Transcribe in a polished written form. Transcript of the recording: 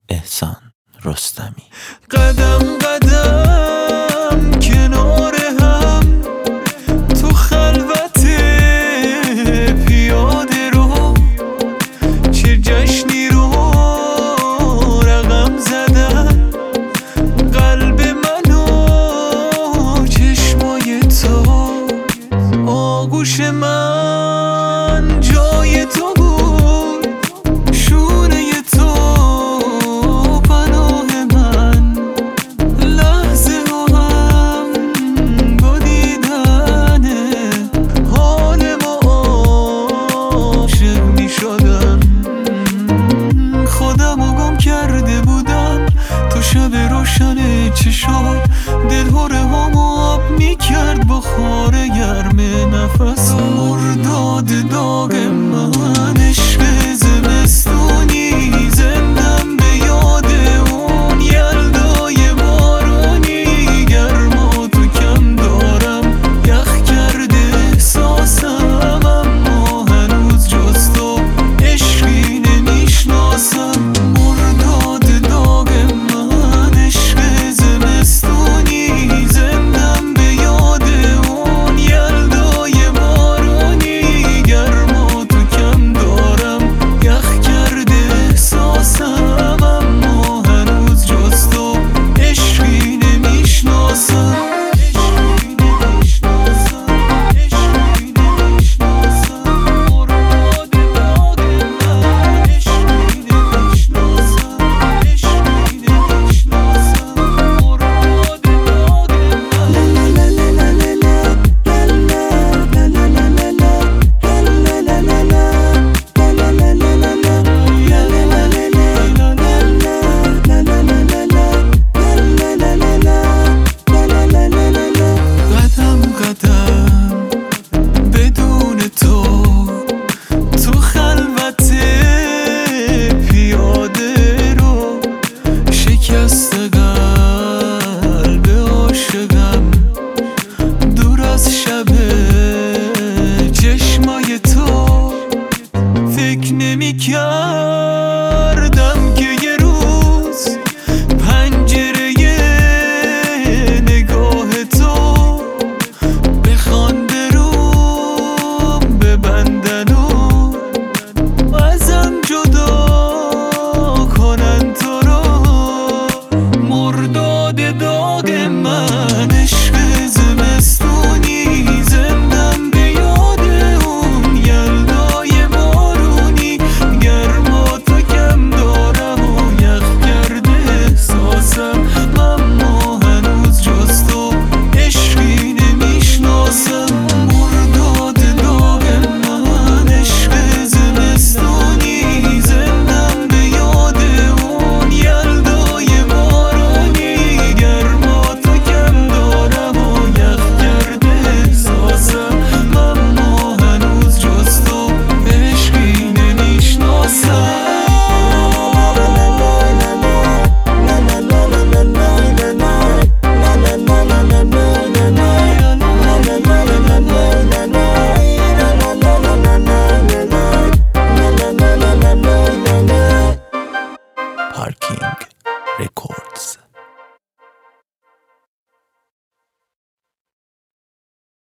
احسان رستمی. قدم قدم کنار هم تو خلوت پیاده رو، چه جشنی رو رقم زدن قلب من و چشمای تو. آغوش من جای تو بود، شونه تو پناه من، لحظه هم با دیدن حال ما عاشق می شدم. خودمو گم کرده بودم تو شب روشن چشات، دلهوره هم آب می کرد بخار گرم نفس. مرداد داغ من عشق زمستان